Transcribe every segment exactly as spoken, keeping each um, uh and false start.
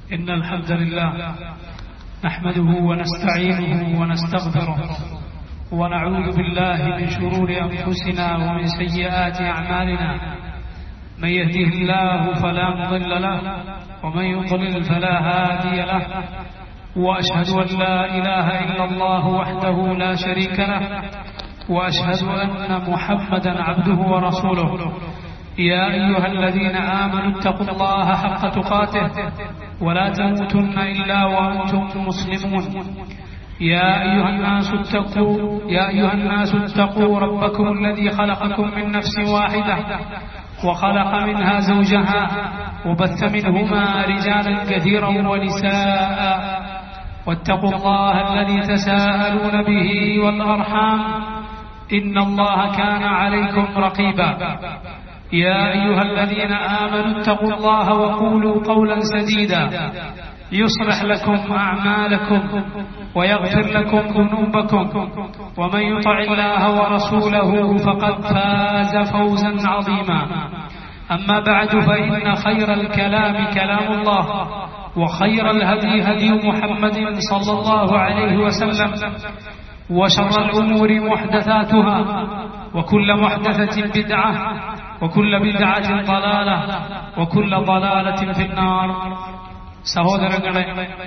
إن الحمد لله نحمده ونستعينه ونستغفره ونعوذ بالله من شرور أنفسنا ومن سيئات أعمالنا من يهده الله فلا مضل له ومن يضلل فلا هادي له وأشهد أن لا إله إلا الله وحده لا شريك له وأشهد أن محمدا عبده ورسوله يا أيها الذين آمنوا اتقوا الله حق تقاته ولا تموتن إلا وأنتم مسلمون يا أيها الناس اتقوا يا أيها الناس اتقوا ربكم الذي خلقكم من نفس واحدة وخلق منها زوجها وبث منهما رجالا كثيرا ونساء واتقوا الله الذي تساءلون به والأرحام إن الله كان عليكم رقيبا يا أيها الذين آمنوا اتقوا الله وقولوا قولا سديدا يصلح لكم أعمالكم ويغفر لكم ذنوبكم ومن يطع الله ورسوله فقد فاز فوزا عظيما أما بعد فإن خير الكلام كلام الله وخير الهدي هدي محمد صلى الله عليه وسلم وشر الأمور محدثاتها وكل محدثة بدعة وكل بدعة ضلالة وكل ضلالة في النار. സഹോദരങ്ങളെ,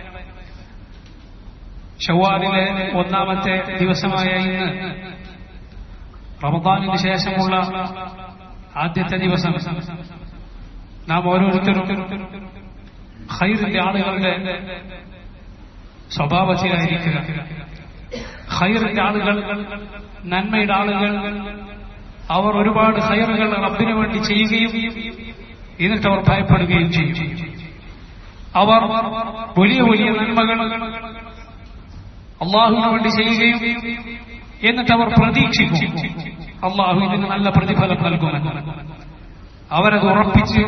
ശവ്വാലിലെ ഒന്നാമത്തെ ദിവസമായ ഇന്ന് റമദാനിന് ശേഷമുള്ള ആദ്യത്തെ ദിവസം നാം ഓരോരുത്തരും ഖൈറിന്റെ ആളുകളുടെ സ്വഭാവത്തിലായിരിക്കുക. ഖൈറിന്റെ ആളുകൾ, നന്മയുടെ ആളുകൾ, അവർ ഒരുപാട് ഖൈറുകൾ റബ്ബിനു വേണ്ടി ചെയ്യുകയും എന്നിട്ട് അവർ ഭയപ്പെടുകയും ചെയ്യും. അവർ വലിയ വലിയ നന്മകൾ അള്ളാഹുവിന് വേണ്ടി ചെയ്യുകയും എന്നിട്ട് അവർ പ്രതീക്ഷിക്കും അള്ളാഹു ഇതിന് നല്ല പ്രതിഫലം നൽകുമെന്ന്. അവരത് ഉറപ്പിച്ച്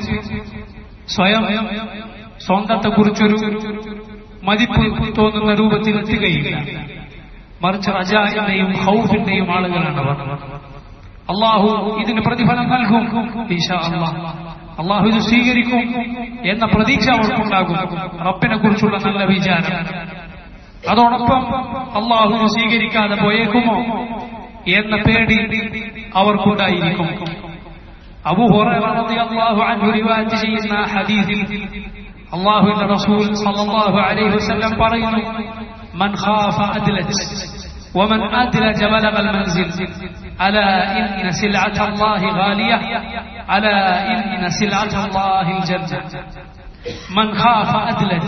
സ്വയം സ്വന്തത്തെക്കുറിച്ചൊരു മതിപ്പ് തോന്നുന്ന രൂപത്തിൽ എത്തുകയില്ല. മറിച്ച് റജാഇന്റെയും ഖൗഫിന്റെയും ആളുകളാണ് അവർ. അള്ളാഹു ഇതിന് പ്രതിഫലം നൽകും, ഇൻഷാ അല്ലാഹ് അള്ളാഹു ഇത് സ്വീകരിക്കും എന്ന പ്രതീക്ഷ അവർക്കുണ്ടാകും. റബ്ബിനെ കുറിച്ചുള്ള നല്ല വിചാരം. അതോടൊപ്പം അള്ളാഹു സ്വീകരിക്കാതെ പോയേക്കുമോ എന്ന പേടി അവർക്കുണ്ടായിരിക്കും. അബൂ ഹുറൈറ റളിയല്ലാഹു അൻഹു റിവായത്ത് ചെയ്യുന്ന ഹദീസിൽ അല്ലാഹുവിന്റെ റസൂൽ സ്വല്ലല്ലാഹു അലൈഹി വസല്ലം പറയുന്നു, മൻ ഖാഫ അദ്ലജ ومن أدلج بلغ المنزل ألا إن سلعة الله غالية ألا إن سلعة الله الجنة. من خاف أدلج.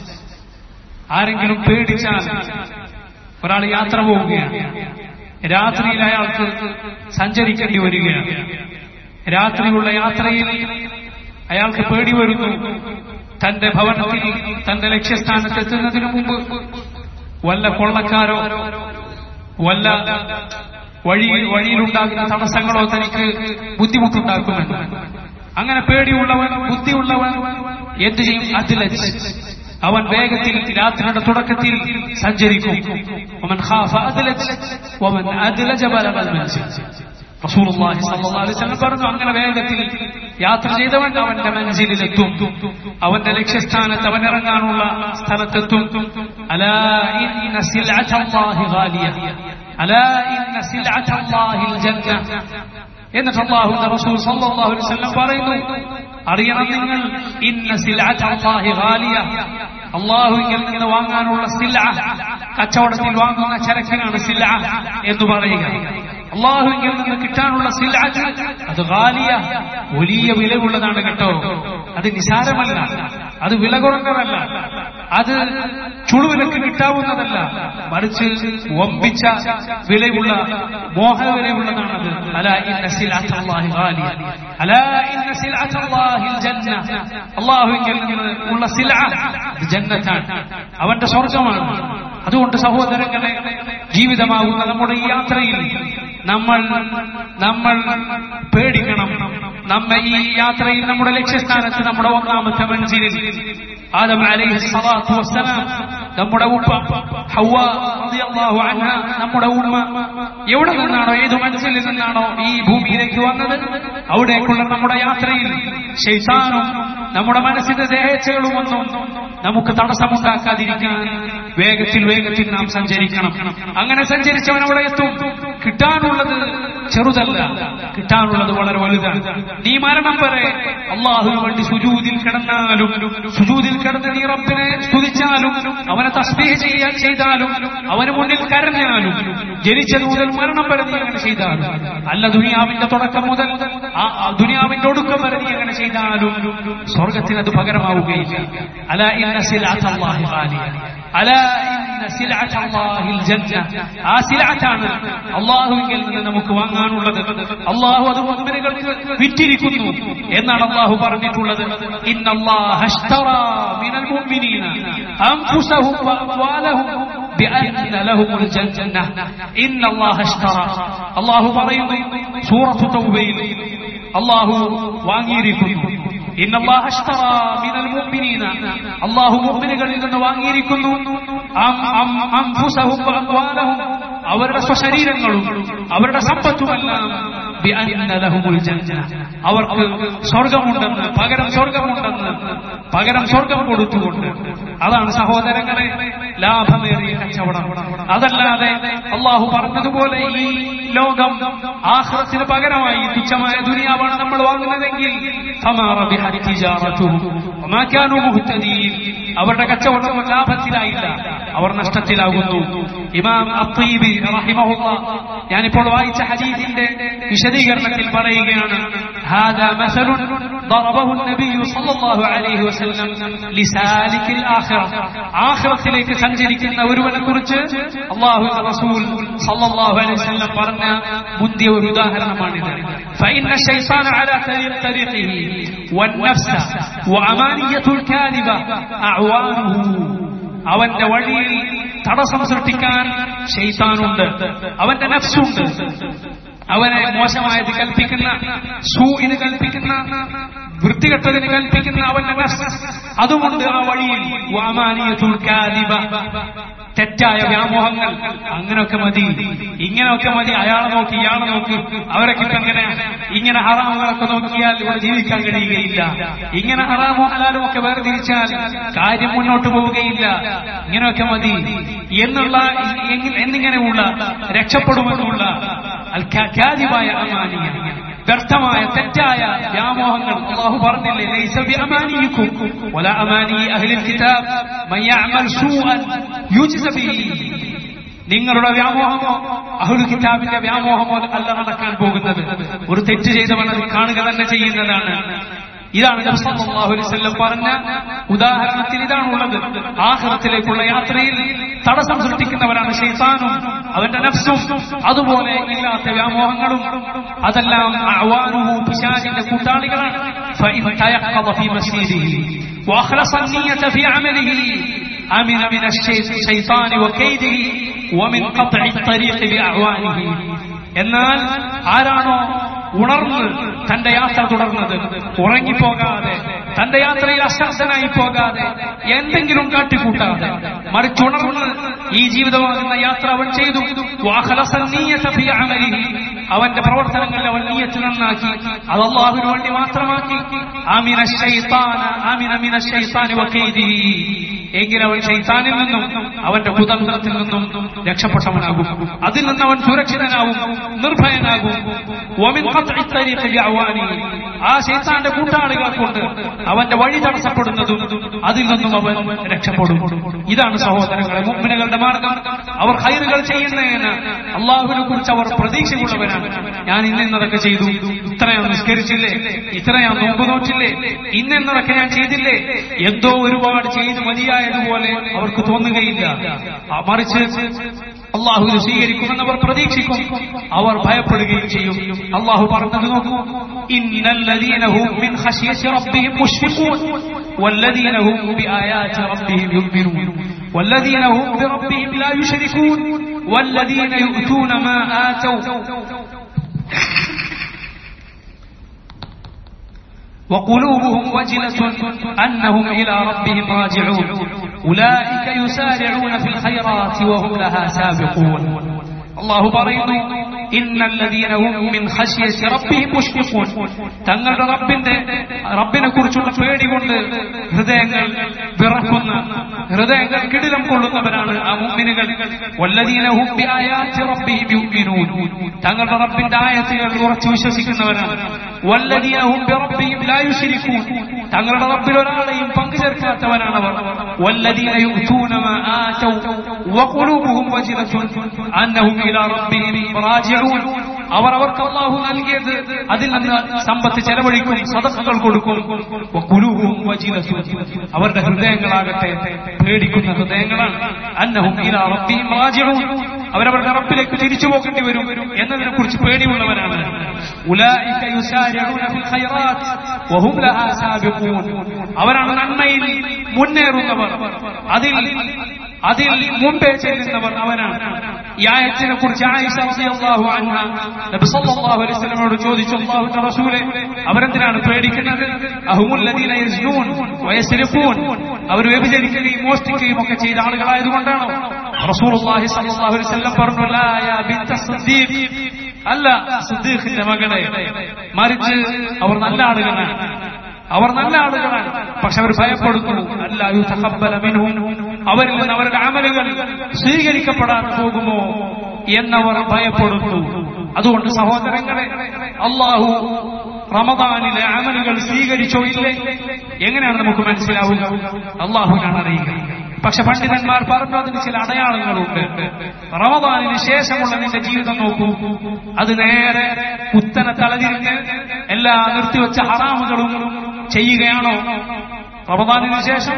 ആരെങ്കിലും പേടിച്ചാൽ, ഒരാൾ യാത്ര പോവുകയാണ്, രാത്രിയിൽ അയാൾക്ക് സഞ്ചരിക്കേണ്ടി വരികയാണ്. രാത്രിയുള്ള യാത്രയിൽ അയാൾക്ക് പേടി വരുന്നു. തന്റെ ഭവനത്തിൽ തന്റെ ലക്ഷ്യസ്ഥാനത്ത് എത്തുന്നതിനു മുമ്പ് വല്ല കൊള്ളക്കാരോ വല്ല വഴി വഴിയിലുണ്ടാകുന്ന തടസ്സങ്ങളോ തനിക്ക് ബുദ്ധിമുട്ടുണ്ടാക്കുമെന്ന്. അങ്ങനെ പേടിയുള്ളവൻ, ബുദ്ധിയുള്ളവൻ എന്ത് ചെയ്യും? അദ്ലജ്. അവൻ വേഗത്തിൽ രാത്രിയുടെ തുടക്കത്തിൽ സഞ്ചരിക്കും. വമൻ ഖാഫ അദ്ലജ് വമൻ അദ്ലജ ബലഗൽ മൻസിൽ. റസൂലുള്ളാഹി സ്വല്ലല്ലാഹു അലൈഹി വസല്ലം പറഞ്ഞു, അങ്ങനെ വേഗത്തിൽ യാത്ര ചെയ്തവൻ അവന്റെ മൻസിലിലെത്തും, അവന്റെ ലക്ഷ്യസ്ഥാനത്ത് അവൻ ഇറങ്ങാനുള്ള സ്ഥലത്തെത്തും. അലാ ഇന്ന സിൽഅത്തല്ലാഹി ഗാലിയ അലാ ഇന്ന സിൽഅത്തല്ലാഹിൽ ജന്ന. എന്നിട്ട് അല്ലാഹുവിന്റെ റസൂൽ സ്വല്ലല്ലാഹു അലൈഹി വസല്ലം പറയുന്നു, അറിയണം നിങ്ങൾ, ഇന്ന സിൽഅത്തല്ലാഹി ഗാലിയ, അല്ലാഹുവിൽ നിന്ന് വാങ്ങാനുള്ള സിൽഅ, കച്ചവടത്തിൽ വാങ്ങുന്ന ചരക്കിനാണ് സിൽഅ എന്ന് പറയുക. അല്ലാഹുവിൽ നിന്ന് കിട്ടാനുള്ള സിൽഅത്ത് അത് ഗാലിയ, വലിയ വിലയുള്ളതാണ് കേട്ടോ. അത് നിസാരമല്ല, അത് വില കുറഞ്ഞതല്ല, അത് ചുളുവിലക്ക് കിട്ടാവുന്നതല്ല, മറിച്ച് വമ്പിച്ച വിലയുള്ള മോഹവിലയുള്ളതാണത്. അലാ ഇന്ന സിൽഅത്തല്ലാഹി ഗാലിയ അലാ ഇന്ന സിൽഅത്തല്ലാഹിൽ ജന്ന. അല്ലാഹുവിൽ നിന്ന് ഉള്ള സിൽഅ അത് ജന്നത്താണ്, അവന്റെ സ്വർഗ്ഗമാണ്. അതുകൊണ്ട് സഹോദരങ്ങളെ, ജീവിതമാകുന്ന നമ്മുടെ ഈ യാത്രയിൽ നമ്മൾ നമ്മൾ പേടിക്കണം. നമ്മെ ഈ യാത്രയിൽ നമ്മുടെ ലക്ഷ്യസ്ഥാനത്ത്, നമ്മുടെ ഒന്നാമത്തെ മൻസിലിൽ ആദം അലൈഹി സ്വലാത്തു വസ്സലാം നമ്മുടെ ഉപ്പ ഹവ്വ റളിയല്ലാഹു അൻഹ, നമ്മുടെ ഉമ്മ എവിടെ നിന്നാണോ, ഏത് മനസ്സിൽ നിന്നാണോ ഈ ഭൂമിയിലേക്ക് വന്നത്, അവിടേക്കുള്ള നമ്മുടെ യാത്രയിൽ ശൈത്താനും നമ്മുടെ മനസ്സിന്റെ ദേഹേച്ഛകളുമൊന്നും നമുക്ക് തടസ്സമുണ്ടാക്കാതിരിക്കാൻ വേഗത്തിൽ വേഗത്തിൽ നാം സഞ്ചരിക്കണം. അങ്ങനെ സഞ്ചരിച്ചവൻ അവിടെ എത്തും. കിട്ടാനുള്ളത് ചെറുതല്ല, കിട്ടാനുള്ളത് വളരെ വലുതാണ്. നീ മരണം വരെ അള്ളാഹുവിന് വേണ്ടി സുജൂദിൽ കിടന്നാലും, സുജൂദിൽ കിടന്ന് നീ റബ്ബിനെ സ്തുതിച്ചാലും, അവനെ തസ്ബീഹ് ചെയ്യാൻ ചെയ്താലും, അവന് മുന്നിൽ കരഞ്ഞാലും, ജനിച്ചത് മുതൽ മരണം വരെ നീ അങ്ങനെ ചെയ്താലും, അല്ല ദുനിയാവിന്റെ തുടക്കം മുതൽ ദുനിയാവിന്റെ ഒടുക്കം വരെ നീ അങ്ങനെ ചെയ്താലും സ്വർഗത്തിന് അത് പകരമാവുകയില്ല. അലാ ഇന്ന സിൽഅത്തല്ലാഹി ഖാലിയ, അലാ ഇന്ന സിൽഅത്തല്ലാഹിൽ ജന്ന. ആ സിൽഅത്താണ് അല്ലാഹുവിൽ നിന്ന് നമുക്ക് വാങ്ങാനുള്ളത്. അല്ലാഹു അത് മുഅ്മിനുകൾക്ക് വിറ്റിരിക്കുന്നു എന്നാണ് അല്ലാഹു പറഞ്ഞിട്ടുള്ളത്. ഇന്നല്ലാഹ അശ്തറാ മിനൽ മുഅ്മിനീന അൻഫുസഹും വഅംവാലഹും ബിഅന്ന ലഹുമുൽ ജന്ന. ഇന്നല്ലാഹ അശ്തറാ, അല്ലാഹു പറയുന്നു സൂറത്തു തൗബയിൽ, അല്ലാഹു വാങ്ങിയിരിക്കുന്നു. ഇന്നല്ലാഹ അശ്തറാ മിനൽ മുഅ്മിനീന, അല്ലാഹു മുഅ്മിനുകളിൽ നിന്ന് വാങ്ങിയിരിക്കുന്നു അൻഫുസഹും വഅംവാലഹും, അവരുടെ സ്വശരീരങ്ങളും അവരുടെ സമ്പത്തുമെല്ലാം ബിഅന്ന ലഹുമുൽ ജന്ന, അവർക്ക് സ്വർഗമുണ്ടെന്ന്, പകരം സ്വർഗമുണ്ടെന്ന്, പകരം സ്വർഗം കൊടുത്തുകൊണ്ട്. അതാണ് സഹോദരങ്ങളെ ലാഭമേറിയ കച്ചവടം. അതല്ലാതെ അള്ളാഹു പറഞ്ഞതുപോലെ ഈ ലോകം ആഖിറത്തിന് പകരമായി തുച്ഛമായ ദുനിയാവാണ് നമ്മൾ വാങ്ങുന്നതെങ്കിൽ അവരുടെ കച്ചവടം ലാഭത്തിലായില്ല, അവർ നഷ്ടത്തിലാകുന്നു. ഇമാം അത്വീബി റഹിമഹുല്ലാഹ് ഞാനിപ്പോൾ വായിച്ച ഹദീസിന്റെ വിശദീകരണത്തിൽ പറയുകയാണ്, ഹാദാ മസലുൻ ضربه النبي صلى الله عليه وسلم لسالك الآخرة. ആഖിറത്തിലേക്ക് സഞ്ചരിക്കുന്ന ഒരുവനെ കുറിച്ച് അല്ലാഹുവിന്റെ റസൂൽ സല്ലല്ലാഹു അലൈഹി വസല്ലം പറഞ്ഞ മുന്തിയ ഒരു ഉദാഹരണമാണിത്. فإن الشيطان على طريقه والنفس وأمانية الكاذبة أعوانه. അവന്റെ വഴിയിൽ തടസ്സം സൃഷ്ടിക്കാൻ ശൈത്താനുണ്ട്, അവന്റെ നഫ്സുണ്ട്, അവനെ മോശമായത് കൽപ്പിക്കുന്ന, സൂഇന് കൽപ്പിക്കുന്ന, വൃത്തികെട്ടതിന് കൽപ്പിക്കുന്ന അവന്റെ നഫ്സ് അതുകൊണ്ട് ആ വഴിയിൽ വഅമാനിയത്തുൽ കാദിബ, തെറ്റായ വ്യാമോഹങ്ങൾ. അങ്ങനെയൊക്കെ മതി, ഇങ്ങനെയൊക്കെ മതി, അയാളെ നോക്കി ഇയാളെ നോക്കി, അവരൊക്കെ എങ്ങനെ ഇങ്ങനെ ഹറാമുകളൊക്കെ നോക്കിയാൽ ഇവിടെ ജീവിക്കാൻ കഴിയുകയില്ല, ഇങ്ങനെ ഹറാമോ ഹലാലും ഒക്കെ വേർതിരിച്ചാൽ കാര്യം മുന്നോട്ട് പോവുകയില്ല, ഇങ്ങനെയൊക്കെ മതി എന്നുള്ള എന്നിങ്ങനെയുള്ള രക്ഷപ്പെടുമെന്നുള്ള അൽക്കാദിബായ അമാനിയ, വ്യർത്ഥമായ തെറ്റായ വ്യാമോഹങ്ങൾ. അല്ലാഹു പറഞ്ഞില്ലേ, ലൈസ ബിഅമാനിയിക്കും വലാ അമാനി അഹ്ലിൽ കിതാബ് മൻ യഅമൽ സൂഅൻ യുജ്സ ബിഹി. നിങ്ങളുടെ വ്യാമോഹമോ അഹ്ലുൽ കിതാബിന്റെ വ്യാമോഹമോ അല്ല നടക്കാൻ പോകുന്നത്. ഒരു തെറ്റ് ചെയ്തവൻ അത് കാണുക തന്നെ ചെയ്യുന്നതാണ്. ഇതാണ് നബി സല്ലല്ലാഹു അലൈഹി വസല്ലം പറഞ്ഞ ഉദാഹരണത്തിൽ ഇതാണുള്ളത്. ആഖിറത്തിലേക്കുള്ള യാത്രയിൽ തടസ്സം സൃഷ്ടിക്കുന്നവരാണ് ശൈത്താനും അവന്റെ നഫ്സും, അതുപോലെ ഇല്ലാത്ത വ്യാമോഹങ്ങളും. അതെല്ലാം അഅ്വാനുഹു, പിശാചിന്റെ കൂട്ടാളികളാണ്. ഫഇൻ തയഖദ ഫീ മസ്ജിദിഹി വഅഖ്ലസ നിയ്യത ഫീ അമലിഹി അമിന മിന ശൈത്താനി വകൈദിഹി വമിൻ ഖത്ഇ ത്വരീഖി ബിഅഅ്വാനിഹി. എന്നാൽ ആരാണോ ഉണർന്ന് തന്റെ യാത്ര തുടർന്നത്, ഉറങ്ങിപ്പോകാതെ, തന്റെ യാത്രയിൽ അശ്രദ്ധനായി പോകാതെ, എന്തെങ്കിലും കാട്ടിക്കൂട്ടാതെ, മറിച്ചുണർന്ന് ഈ ജീവിതമാകുന്ന യാത്ര അവൻ ചെയ്തു. അവന്റെ പ്രവർത്തനങ്ങളിൽ അവൻ നിയ്യത്ത് നന്നാക്കി, അത് അല്ലാഹുവിന് വേണ്ടി മാത്രമാക്കി. എങ്കിൽ അവൻ ശൈത്താനിൽ നിന്നും അവന്റെ കുതന്ത്രത്തിൽ നിന്നും രക്ഷപ്പെട്ടവനാകും, അതിൽ നിന്ന് അവൻ സുരക്ഷിതനാകും, നിർഭയനാകും. ആ ശൈത്താന്റെ കൂട്ടാളികളെ കൊണ്ട് അവന്റെ വഴി തടസ്സപ്പെടുന്നതും അതിൽ നിന്നും അവൻ രക്ഷപ്പെടും. ഇതാണ് സഹോദരങ്ങളെ മുഅ്മിനുകളുടെ മാർഗം. അവർ ഖൈറുകൾ ചെയ്യുന്നതിന് അല്ലാഹുവിനെ കുറിച്ച് അവർ പ്രതീക്ഷയുള്ളവരാണ്. ഞാൻ ഇന്നതൊക്കെ ചെയ്തു, ഇത്രയും നിസ്കരിച്ചില്ലേ, ഇത്രയും നോമ്പ് നോറ്റില്ലേ, ഇന്നതൊക്കെ ഞാൻ ചെയ്തില്ലേ, എന്തോ ഒരുപാട് ചെയ്ത് മതിയായതുപോലെ അവർക്ക് തോന്നുകയില്ല. മറിച്ച് അള്ളാഹുവിനെ സ്വീകരിക്കുമെന്നവർ പ്രതീക്ഷിക്കും, അവർ ഭയപ്പെടുകയും ചെയ്യും. അള്ളാഹു പറഞ്ഞത് നോക്കൂ, ഇന്നല്ലദീന ഹും മിൻ ഖശിയത്തി റബ്ബിഹിം മുശ്ഫിഖൂൻ വല്ലദീന ഹും ബിആയാതി റബ്ബിഹിം യുഅ്മിനൂൻ വല്ലദീന ഹും ബിറബ്ബിഹിം ലാ യുശ്രികൂൻ വല്ലദീന യുഅ്തൂന മാ ആതൗ وقلوبهم وجلة أنهم إلى ربهم راجعون ഉലൈക യുസാരിഊന ഫിൽ ഖൈറാത്തി വഹും ലഹാ സാബിഖൂൻ. അല്ലാഹു പറയുന്നു, ഇന്നല്ലദീന ഹും മിൻ ഖശ്യതി റബ്ബിഹിം മുശ്ഫിഖൂൻ. തങ്ങളുടെ റബ്ബിന്റെ റബ്ബിനെ കുറിച്ചുള്ള പേടി കൊണ്ട് ഹൃദയങ്ങൾ വിറക്കുന്ന, ഹൃദയങ്ങൾ കിടിലം കൊള്ളുന്നവരാണ് ആ മുഅ്മിനുകൾ. വല്ലദീന ഹും ബിആയാതി റബ്ബിഹിം യുഅ്മിനൂൻ. തങ്ങളുടെ റബ്ബിന്റെ ആയത്തുകൾ ഉറച്ചു വിശ്വസിക്കുന്നവരാണ്. വല്ലദീന ഹും ബിറബ്ബിഹിം ലാ യുശ്രികൂൻ. തങ്ങളുടെ റബ്ബിൽ ഒരാളെയും പങ്കുചേർക്കാത്തവരാണവർ. വല്ലദീന യുഅ്തൂന മാ ആതൗ വഖുലൂബുഹും വജിലത്തുൻ അന്നഹും ഇലാ റബ്ബിഹിം റാജിഊൻ. അവർ അവർക്ക് അല്ലാഹു നൽകിയത് അതിൽ നിന്ന് സമ്പത്ത് ചെലവഴിക്കും, സദഖകൾ കൊടുക്കും. വഖുലൂബുഹും വജിലത്തുൻ. അവരുടെ ഹൃദയങ്ങളാകട്ടെ പേടിക്കുന്ന ഹൃദയങ്ങളാണ്. അന്നഹും ഇലാ റബ്ബിഹിം റാജിഊൻ. അവരവരുടെ റബ്ബിലേക്ക് തിരിച്ചു പോകേണ്ടി വരും എന്നതിനെ കുറിച്ച് പേടിയുള്ളവരാണ്. ഉലൈക യുസാരിഊന ഫിൽ ഖൈറാത്ത് വഹും ലഹാ സാബിഖൂൻ. അവരാണ് നന്മയിൽ മുന്നേറുന്നവർ, അതിൽ അതിൽ മുമ്പേ ചെല്ലുന്നവർ അവരാണ്. ഈ ആയത്തിനെ കുറിച്ച് ആയിഷ റളിയല്ലാഹു അൻഹ നബി സല്ലല്ലാഹു അലൈഹി വസല്ലമയോട് ചോദിച്ചു, അല്ലാഹുവിന്റെ റസൂലേ, അവരെന്തിനാണ് പേടിക്കുന്നത്? അഹുമുല്ലദീന യസ്നൂൻ വയസ്രിഖൂൻ. അവർ വ്യഭിചരിക്കുകയും മോഷ്ടിക്കുകയും ഒക്കെ ചെയ്ത ആളുകളായതുകൊണ്ടാണോ? റസൂലുള്ളാഹി സ്വല്ലല്ലാഹു അലൈഹി വസല്ലം പറഞ്ഞു, ലാ യാ ബിൻത സിദ്ദീഖ്. അല്ല സിദ്ദീഖിന്റെ മകളെ, മറിച്ച് അവർ നല്ല ആളുകളാണ്, അവർ നല്ല ആളുകളാണ്. പക്ഷെ അവർ ഭയപ്പെടുന്നു, അല്ലാ യുതഖബ്ബല മിൻഹും, അവരിൽ നിന്ന് അവരുടെ അമലുകൾ സ്വീകരിക്കപ്പെടാൻ പോകുമോ എന്നവർ ഭയപ്പെടുന്നു. അതുകൊണ്ട് സഹോദരങ്ങളെ, അല്ലാഹു റമദാനിലെ അമലുകൾ സ്വീകരിച്ചോ ഇല്ലേ എങ്ങനെയാണ് നമുക്ക് മനസ്സിലാവുക? അല്ലാഹുവിനാണ് അറിയുക. പക്ഷെ പണ്ഡിതന്മാർ പറഞ്ഞു, അതിന് ചില അടയാളങ്ങളുണ്ട്. റമദാനിന് ശേഷമുള്ള നിന്റെ ജീവിതം നോക്കൂ, അത് നേരെ കുത്തനെ തലതിരിഞ്ഞ് എല്ലാ നിർത്തിവെച്ച ഹറാമുകളും ചെയ്യുകയാണോ റമദാനിന് ശേഷം?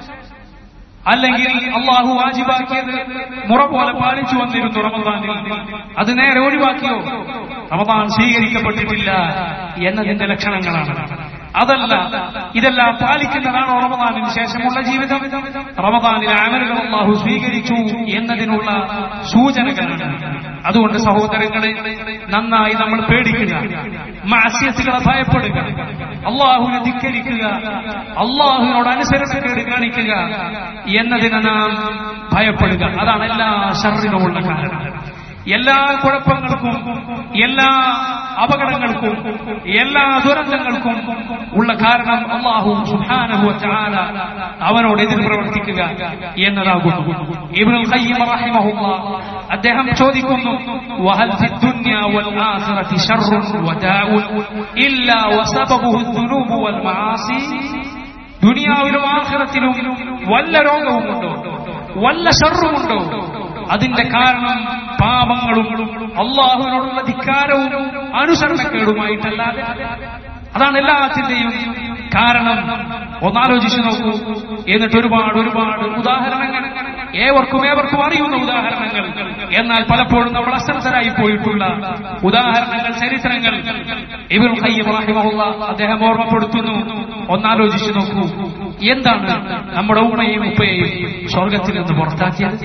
അല്ലെങ്കിൽ അള്ളാഹു വാജിബാക്കിയത് മുറ പോലെ പാലിച്ചു വന്നിരുന്നു റമദാനിൽ, അത് നേരെ ഒഴിവാക്കിയോ? റമദാൻ സ്വീകരിക്കപ്പെട്ടിട്ടില്ല എന്നതിന്റെ ലക്ഷണങ്ങളാണ്. അതല്ല, ഇതെല്ലാം പാലിക്കുന്നതാണോ റമദാനിന് ശേഷമുള്ള ജീവിതം? റമദാനിലെ അമലുകൾ അല്ലാഹു സ്വീകരിച്ചു എന്നതിനുള്ള സൂചനകളാണ്. അതുകൊണ്ട് സഹോദരങ്ങളെ, നന്നായി നമ്മൾ പേടിക്കുക, മഅസിയത്തുകളെ ഭയപ്പെടുക, അല്ലാഹുവിനെ ധിക്കരിക്കുക, അല്ലാഹുവിനോട് അനുസരണക്കേട് കാണിക്കുക എന്നതിനെ നാം ഭയപ്പെടുക. അതാണ് എല്ലാ ശർറിനുമുള്ള കാരണം. എല്ലാ കുഴപ്പങ്ങൾക്കും, എല്ലാ അപകടങ്ങൾക്കും, എല്ലാ ദുരന്തങ്ങൾക്കും ഉള്ള കാരണം അല്ലാഹു സുബ്ഹാനഹു വ തആല അവനോട് എതിർ പ്രവർത്തിക്കുക എന്നതാകുന്നു. ഇബ്നുൽ ഖയ്യിം റഹിമഹുല്ലാഹ് അദ്ദേഹം ചോദിക്കുന്നു, വഹൽ ഫി ദുനിയ വൽ ആഖിറതി ശർറുൻ വദാഉൻ ഇല്ലാ വസബബുഹു ദുനൂബു വൽ മആസി. ദുനിയാവിലും ആഖിറത്തിലും വല്ല രോഗവുമുണ്ടോ, വല്ല ശർറുമുണ്ടോ? അതിന്റെ കാരണം പാപങ്ങളും അല്ലാഹുവിനോടുള്ള ധിക്കാരവും അനുസരണക്കേടുമായിട്ടല്ലാതെ. അതാണ് എല്ലാത്തിന്റെയും കാരണം. ഒന്നാലോചിച്ചു നോക്കൂ. എന്നിട്ട് ഒരുപാട് ഒരുപാട് ഉദാഹരണങ്ങൾ, ഏവർക്കും ഏവർക്കും അറിയുന്ന ഉദാഹരണങ്ങൾ, എന്നാൽ പലപ്പോഴും നമ്മൾ അശ്രദ്ധരായി പോയിട്ടുള്ള ഉദാഹരണങ്ങൾ, ചരിത്രങ്ങൾ ഇബ്നുൽ ഖയ്യിം റഹിമഹുല്ലാഹ് അദ്ദേഹം ഓർമ്മപ്പെടുത്തുന്നു. ഒന്നാലോചിച്ചു നോക്കൂ, എന്താണ് നമ്മുടെ ഉമ്മയും ഉപ്പയെയും സ്വർഗത്തിൽ നിന്ന് പുറത്താക്കിയത്?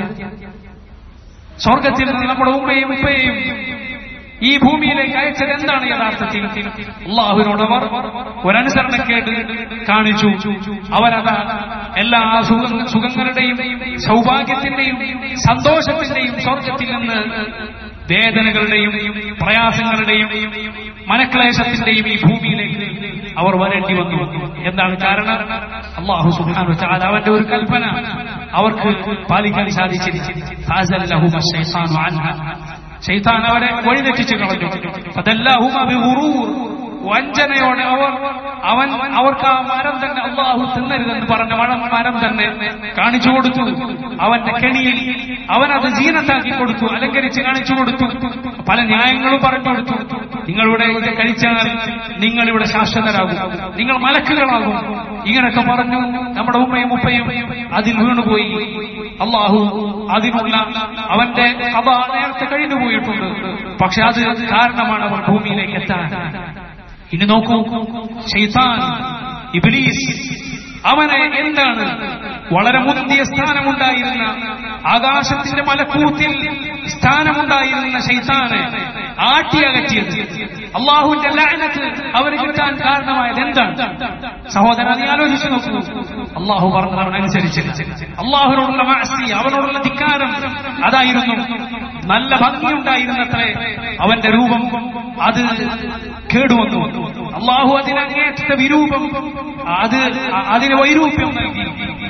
സ്വർഗത്തിൽ നിന്ന് നമ്മുടെ ഉമ്മയും ഉപ്പയെയും ഈ ഭൂമിയിലേക്ക് അയച്ചത് എന്താണ് യഥാർത്ഥത്തിൽ? അല്ലാഹുവിനോടവർ ഒരനുസരണക്കേട് കാണിച്ചു. അവരതാ എല്ലാ സുഖങ്ങളുടെയും സൗഭാഗ്യത്തിന്റെയും സന്തോഷത്തിന്റെയും സ്വർഗത്തിൽ നിന്ന് വേദനകളുടെയും പ്രയാസങ്ങളുടെയും മനക്ലേശത്തിന്റെയും ഈ ഭൂമിയിലേക്ക് അവർ വരേണ്ടി വന്നു. എന്താണ് കാരണം? അല്ലാഹു സുബ്ഹാനഹു വ തആല അവന്റെ ഒരു കൽപ്പന അവർക്ക് പാലിക്കാൻ സാധിച്ചില്ല. ഫഅസല്ലഹുമ ശൈത്താനു അൻഹ, ശൈത്താൻ അവരെ വഴിതെറ്റിച്ചു കളഞ്ഞു. ഫദല്ലാഹുമ ബിഗുറൂർ, വഞ്ചനയോടെ അവർ അവൻ അവർക്ക് ആ മരം തന്നെ അല്ലാഹു തിന്നരുതെന്ന് പറഞ്ഞ മരം തന്നെ കാണിച്ചു കൊടുത്തു. അവന്റെ കെണിയിൽ അവനത് ജീനത്താക്കി കൊടുത്തു, അലങ്കരിച്ച് കാണിച്ചു കൊടുത്തു. പല ന്യായങ്ങളും പറഞ്ഞു കൊടുത്തു. നിങ്ങളിവിടെ ഇത് കഴിച്ചാൽ നിങ്ങളിവിടെ ശാശ്വതരാകും, നിങ്ങൾ മലക്കുകളാകും, ഇങ്ങനൊക്കെ പറഞ്ഞു. നമ്മുടെ ഉമ്മയും ഉപ്പയും അതിൽ വീണുപോയി. അല്ലാഹു അതിനുള്ള അവന്റെ കഥ നേരത്തെ കഴിഞ്ഞുപോയിട്ടുണ്ട്. പക്ഷെ അത് കാരണമാണ് അവർ ഭൂമിയിലേക്ക് എത്താൻ. ഇനി നോക്കൂ, ശൈത്താൻ, ഇബ്ലീസ്, അവനെ എന്താണ് വളരെ മുന്തിയ സ്ഥാനമുണ്ടായിരുന്ന, ആകാശത്തിന്റെ മലക്കൂത്തിൽ സ്ഥാനമുണ്ടായിരുന്ന ശൈത്താനെ ആട്ടി അകറ്റിയത്, അള്ളാഹുവിന്റെ ലഅനത്ത് അവന് കിട്ടാൻ കാരണമായത് എന്താണ്? സഹോദര, നീ ആലോചിച്ചു നോക്കൂ. അള്ളാഹു പറഞ്ഞത് അവൻ അനുസരിച്ചില്ല. അള്ളാഹുവിനോടുള്ള മഅസിയ, അവനോടുള്ള ധിക്കാരം അതായിരുന്നു. നല്ല ഭംഗിയുണ്ടായിരുന്നത്രേ അവന്റെ രൂപം, അത് കേടുവന്നു. അള്ളാഹു അതിനങ്ങേറ്റത്തെ വിരൂപം, അത് അതിന് വൈരൂപ്യം നൽകി.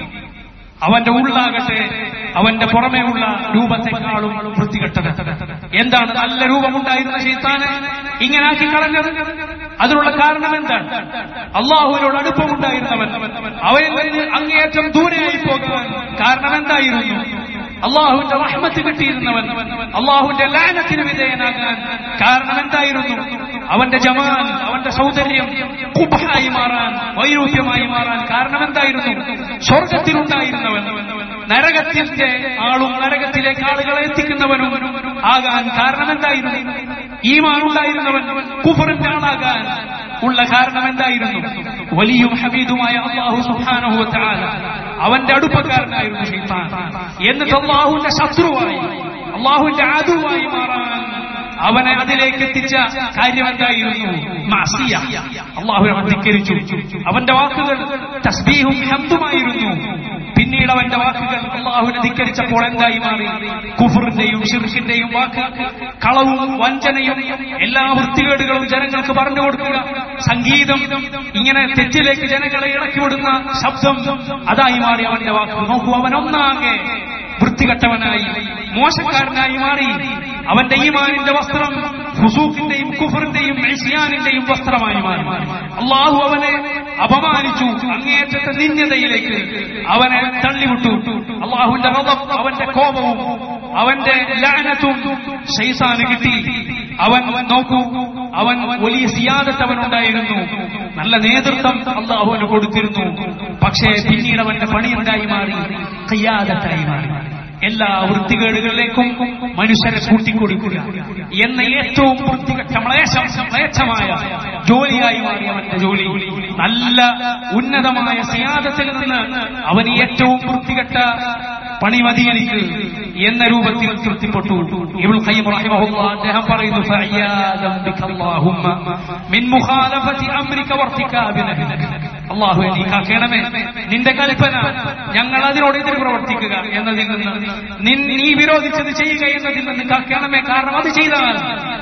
അവന്റെ ഉള്ളാകട്ടെ അവന്റെ പുറമേ ഉള്ള രൂപത്തെക്കാളും വൃത്തികെട്ടത്. എന്താണ് നല്ല രൂപമുണ്ടായിരുന്ന ശൈത്താനെ ഇങ്ങനാക്കി കളഞ്ഞത്? അതിനുള്ള കാരണം എന്താണ്? അള്ളാഹുവിനോട് അടുപ്പമുണ്ടായിരുന്നവൻ അവയിൽ നിന്ന് അങ്ങേയറ്റം ദൂരെയായി പോകാൻ കാരണം എന്തായിരുന്നു? അള്ളാഹുവിന്റെ റഹ്മത്ത് കിട്ടിയിരുന്നവൻ അള്ളാഹുവിന്റെ ലഅനത്തിന് വിധേയനാകാൻ കാരണം എന്തായിരുന്നു? അവന്റെ ജമാൽ, അവന്റെ സൗന്ദര്യം ഖുബ്ഹായി മാറാൻ, വൈരൂപ്യമായി മാറാൻ കാരണം എന്തായിരുന്നു? സ്വർഗത്തിലുണ്ടായിരുന്നവൻ നരകത്തിന്റെ ആളും നരകത്തിലേക്ക് ആളുകളെ എത്തിക്കുന്നവനും ആകാൻ കാരണം എന്തായിരുന്നു? ഈമാൻ ഉണ്ടായിരുന്നവൻ കുഫറിന്റെ ആളാകാൻ ഉള്ള കാരണം എന്തായിരുന്നു? വലിയും ഹമീദുമായ അല്ലാഹു സുബ്ഹാനഹു വ തആല അവന്റെ അടുപ്പക്കാരനായിരുന്നു ശൈത്താൻ. എന്നിട്ട് അല്ലാഹുവിന്റെ ശത്രുവായി, അല്ലാഹുവിന്റെ അദുവായി മാറാൻ അവനെ അതിലേക്ക് എത്തിച്ച കാര്യം എന്തായിരുന്നു? മഅസിയ. അല്ലാഹുവിനെ ധിക്കരിച്ചു. അവന്റെ വാക്കുകൾ തസ്ബീഹും ഹംദുമായിരുന്നു. പിന്നീട് അവന്റെ വാക്കുകൾ അല്ലാഹുവിനെ ധിക്കരിച്ചപ്പോൾ എന്തായി മാറി? കുഫറിന്റെയും ശിർക്കിന്റെയും വാക്ക്, കളവും വഞ്ചനയും എല്ലാ വൃത്തികേടുകളും ജനങ്ങൾക്ക് പറഞ്ഞു കൊടുക്കുക, സംഗീതം, ഇങ്ങനെ തെറ്റിലേക്ക് ജനങ്ങളെ ഇളക്കിവിടുന്ന ശബ്ദം, അതായി മാറി അവന്റെ വാക്ക്. നോക്കൂ, അവൻ ഒന്നാകെ വൃത്തികെട്ടവനായി, മോശക്കാരനായി മാറി. അവന്റെ ഈമാനിന്റെ വസ്ത്രം ഫുസൂഖിന്റെയും കുഫറിന്റെയും ഇസ്യാനിന്റെയും വസ്ത്രമായി മാറി. അല്ലാഹു അവനെ അപമാനിച്ചു, അങ്ങേയറ്റത്തെ നിന്ദ്യതയിലേക്ക് അവനെ തള്ളിവിട്ടു. അല്ലാഹുവിന്റെ ഗളബ്, അവന്റെ കോപവും അവന്റെ ലഅനത്തും ശൈത്താന് കിട്ടി. അവൻ നോക്കൂ, അവൻ വലിയ സിയാദത്ത് അവനുണ്ടായിരുന്നു, നല്ല നേതൃത്വം അല്ലാഹുവിന് കൊടുത്തിരുന്നു. പക്ഷേ പിന്നീട് അവന്റെ പണിയുണ്ടായി മാറി, ഖിയാദത്തായി മാറി. എല്ലാ വൃത്തികേടുകളിലേക്കും മനുഷ്യരെ കൂട്ടിക്കൊടുക്കുക എന്ന ഏറ്റവും വൃത്തികെട്ട മ്ലേച്ഛം മ്ലേച്ഛമായ ജോലിയായി മാറി അവന്റെ ജോലി. നല്ല ഉന്നതമായ സിയാദത്തിൽ നിന്ന് അവൻ ഏറ്റവും വൃത്തികെട്ട പണി മതിയെനിക്ക് എന്ന രൂപത്തിൽ തൃപ്തിപ്പെട്ടു. ഇബ്നുൽ ഖയ്യിം റഹിമഹുല്ലാഹ് അദ്ദേഹം പറയുന്നു, ഫഅയ്യാദം ബികല്ലാഹുമ്മ മിൻ മുഖാലഫതി അംരിക വർത്തികാബി നഹ്യിക. അല്ലാഹുവേ, നീ കാക്കണമേ, നിന്റെ കൽപ്പന ഞങ്ങൾ അതിനോട് എതിർ പ്രവർത്തിക്കുക എന്നതിൽ നിന്ന്, നീ വിരോധിച്ചത് ചെയ്യുക എന്നതിൽ നിന്ന് കാക്കണമേ. കാരണം അത് ചെയ്താൽ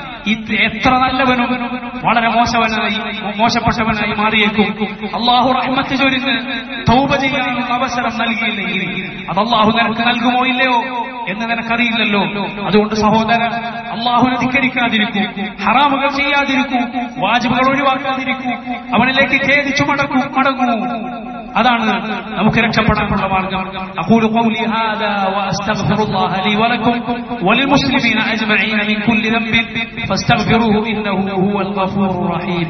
എത്ര നല്ലവനും വളരെ മോശവനായി മോശപ്പെട്ടവനായി മാറിയേക്കും. അള്ളാഹു റഹ്മത്ത് ചൊരിഞ്ഞ് തൗബ ചെയ്യാനുള്ള അവസരം നൽകിയില്ലെങ്കിൽ അത് അള്ളാഹു നിനക്ക് നൽകുമോ ഇല്ലയോ എന്ന് നിനക്കറിയില്ലല്ലോ. അതുകൊണ്ട് സഹോദര, അള്ളാഹുവിനെ ധിക്കരിക്കാതിരിക്കൂ, ഹറാമുകൾ ചെയ്യാതിരിക്കൂ, വാജിബുകൾ ഒഴിവാക്കാതിരിക്കൂ, അവനിലേക്ക് ഖേദിച്ചു മടക്കൂ മടങ്ങൂ അതാണ് നമുക്ക് രക്ഷപ്പെടാനുള്ള മാർഗം. അഖൂലു ഖൗലി ഹാദാ വഅസ്തഗ്ഫിറുല്ലാഹ ലീ വലക്കും വലിൽമുസ്ലിമീന അജ്മഈന മിൻ കുല്ലി ദംബിൻ ഫസ്തഗ്ഫിറൂഹു ഇന്നഹു ഹുവൽ ഗഫൂറുർ റഹീം.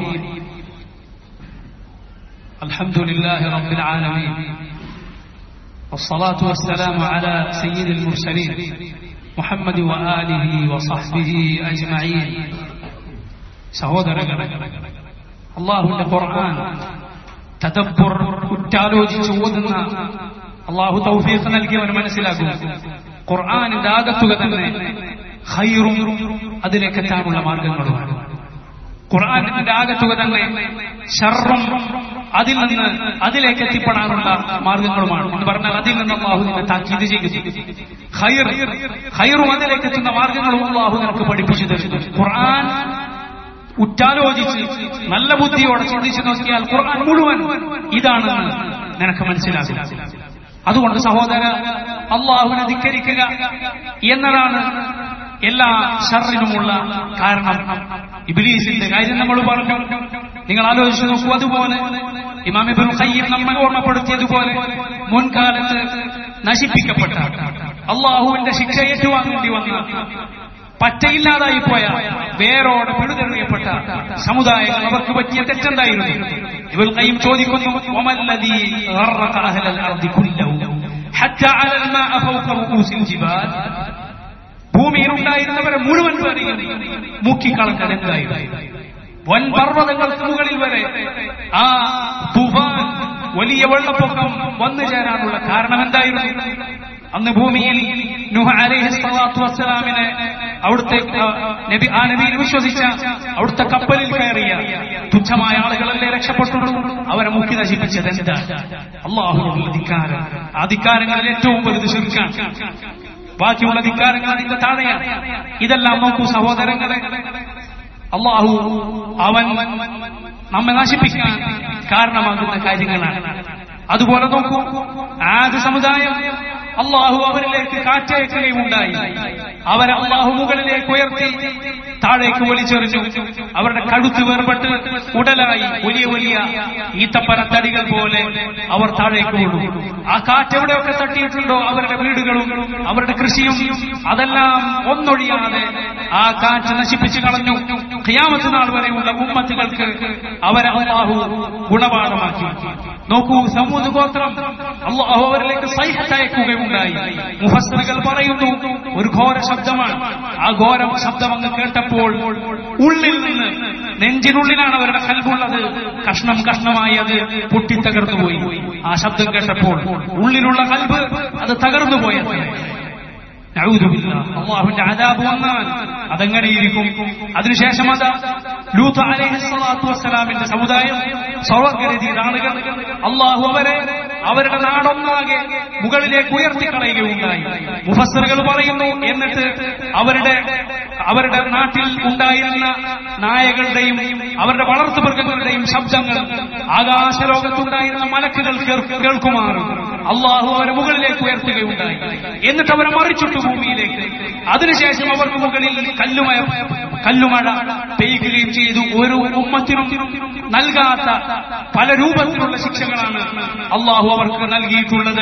അൽഹംദുലില്ലാഹി റബ്ബിൽ ആലമീൻ വസ്സലാത്തു വസ്സലാമു അലാ സയ്യിദിൽ മുർസലീൻ മുഹമ്മദ് വആലിഹി വസഹ്ബിഹി അജ്മഈൻ. സഹോദരങ്ങളെ, അല്ലാഹുവിന്റെ ഖുർആൻ തദബ്ബുർ, ഉറ്റാലോചിച്ച് ഓതുന്ന അള്ളാഹു തൗഫീഖ് നൽകിയവൻ മനസ്സിലാകും. ഖുർആനിന്റെ ആകത്തുക തന്നെ ഖൈറും അതിലേക്ക് എത്താനുള്ള മാർഗങ്ങളുമാണ്. ഖുർആനിന്റെ ആകത്തുക തന്നെ ശർറും അതിൽ നിന്ന് അതിലേക്ക് എത്തിപ്പെടാനുള്ള മാർഗങ്ങളുമാണ് എന്ന് പറഞ്ഞാൽ അതിൽ നിന്ന് അള്ളാഹു നിന്നെ താക്കീത് ചെയ്യുന്നു. ഖൈർ ഖൈറും അതിലേക്ക് എത്തുന്ന മാർഗങ്ങളും അള്ളാഹു നിനക്ക് പഠിപ്പിച്ചു തരുന്നു. ഖുർആൻ ഉറ്റാലോചിച്ച് നല്ല ബുദ്ധിയോടെ ചിന്തിച്ചു നോക്കിയാൽ ഖുർആൻ മുഴുവൻ ഇതാണെന്ന് നിനക്ക് മനസ്സിലാകും. അതുകൊണ്ട് സഹോദര, അള്ളാഹുവിനെ ധിക്കരിക്കുക എന്നതാണ് എല്ലാ ഷർറിനുമുള്ള കാരണം. ഇബ്ലീസിന്റെ കാര്യം നമ്മൾ പറഞ്ഞു, നിങ്ങൾ ആലോചിച്ചു നോക്കൂ. അതുപോലെ ഇമാം ഇബ്നുൽ ഖയ്യിം നമ്മെ ഓർമ്മപ്പെടുത്തിയതുപോലെ മുൻകാലത്ത് നശിപ്പിക്കപ്പെട്ട, അള്ളാഹുവിന്റെ ശിക്ഷ ഏറ്റുവാങ്ങേണ്ടി വന്ന, പറ്റയില്ലാതായി പോയ, വേരോട് പിഴുതെറിയപ്പെട്ട സമുദായങ്ങൾ അവർക്ക് പറ്റിയ തെറ്റെന്തായിരുന്നു? ഇബ്നുൽ ഖയ്യിം ചോദിക്കുന്നു, വമല്ലദീ ഗറഖ അഹ്ലൽ അർദി കുല്ലഹു ഹത്താ അലൽ മാഅ ഫൗക റൂസിൽ ജിബാൽ. ഭൂമിയിലുണ്ടായിരുന്നവരെ മുഴുവൻ പേരെയും മുക്കിക്കളഞ്ഞത് എന്തായിരുന്നു? വൻ പർവ്വതങ്ങൾക്ക് മുകളിൽ വരെ ആ തുഫാൻ, വലിയ വെള്ളപ്പൊക്കം വന്നു ചേരാനുള്ള കാരണം എന്തായിരുന്നു? അന്ന് ഭൂമിയിൽ നൂഹ് അലൈഹി സ്വലാത്തു വസ്സലാമിനെ അവിടുത്തെ നബി ആ നബിയിൽ വിശ്വസിച്ച അവിടുത്തെ കപ്പലിൽ കയറിയ തുച്ഛമായ ആളുകളല്ലേ രക്ഷപ്പെട്ടുള്ളൂ. അവരെ മുക്കി നശിപ്പിച്ചത് എന്താ? അല്ലാഹുവിനുള്ള ധിക്കാരം. ആ ധിക്കാരങ്ങളിൽ ഏറ്റവും വലുത് ശിർക്കാണ്. ബാക്കിയുള്ള ധിക്കാരങ്ങൾ അതിന്റെ താഴെയാണ്. ഇതെല്ലാം നോക്കൂ സഹോദരങ്ങളെ, അല്ലാഹു അവൻ നമ്മെ നശിപ്പിക്കാൻ കാരണമാകുന്ന കാര്യങ്ങളാണ്. അതുപോലെ നോക്കൂ, ആദ് സമുദായം അള്ളാഹു അവരിലേക്ക് കാറ്റയക്കുകയുണ്ടായി. അവരെ അള്ളാഹു മുകളിലേക്ക് ഉയർത്തി താഴേക്ക് വലിച്ചെറിഞ്ഞു. അവരുടെ കഴുത്ത് വേർപെട്ട് ഉടലായി വലിയ വലിയ ഈത്തപ്പനത്തടികൾ പോലെ അവർ താഴേക്ക് വീണു. ആ കാറ്റ് എവിടെയൊക്കെ തട്ടിയിട്ടുണ്ടോ അവരുടെ വീടുകളും അവരുടെ കൃഷിയും അതെല്ലാം ഒന്നൊഴിയാതെ ആ കാറ്റ് നശിപ്പിച്ചു കളഞ്ഞു. ഖിയാമത്ത് നാൾ വരെയുള്ള ഉമ്മത്തുകൾക്ക് അവരെ അള്ളാഹു ഗുണപാഠമാക്കി. നോക്കൂ, സമൂദ് ഗോത്രം അള്ളാഹു അവരിലേക്ക് സൈഹത്ത് അയക്കുകയുണ്ടായി. മുഫസ്സിറുകൾ പറയുന്നു ഒരു ഘോര ശബ്ദമാണ്. ആ ഘോരം ശബ്ദം അങ്ങ് കേട്ടപ്പോൾ ഉള്ളിൽ നിന്ന്, നെഞ്ചിനുള്ളിലാണ് അവരുടെ കൽബുള്ളത്, കഷ്ണം കഷ്ണമായി അത് പൊട്ടിത്തകർന്നുപോയി. ആ ശബ്ദം കേട്ടപ്പോൾ ഉള്ളിലുള്ള കൽബ് അത് തകർന്നുപോയത്. അള്ളാഹുവിന്റെ അദാബ് വന്നാൽ അതെങ്ങനെയിരിക്കും? അതിനുശേഷം അത് ലൂത്ത് അലൈഹിസ്സലാത്തു വസ്സലാമിന്റെ സമുദായം സ്വർഗ്ഗരതിയുടെ ആളുകൾ അള്ളാഹു അവരെ അവരുടെ നാടൊന്നാകെ മുകളിലേക്ക് ഉയർത്തിക്കളയുകയുണ്ടായി. മുഫസ്സിറുകൾ പറയുന്നു, എന്നിട്ട് അവരുടെ അവരുടെ നാട്ടിൽ ഉണ്ടായിരുന്ന നായകളുടെയും അവരുടെ വളർത്തുമൃഗങ്ങളുടെയും ശബ്ദങ്ങൾ ആകാശലോകത്തുണ്ടായിരുന്ന മലക്കുകൾ കേൾക്കുമാറും അള്ളാഹു അവരെ മുകളിലേക്ക് ഉയർത്തുകയുണ്ടായി. എന്നിട്ട് അവരെ മറിച്ചിട്ടു ഭൂമിയിലേക്ക്. അതിനുശേഷം അവർക്ക് മുകളിൽ കല്ലുമഴ കല്ലുമഴ പെയ്യുകയും ചെയ്തു. ഒരു ഉമ്മത്തിനും നൽകാത്ത പല രൂപത്തിലുള്ള ശിക്ഷകളാണ് അള്ളാഹു അവർക്ക് നൽകിയിട്ടുള്ളത്.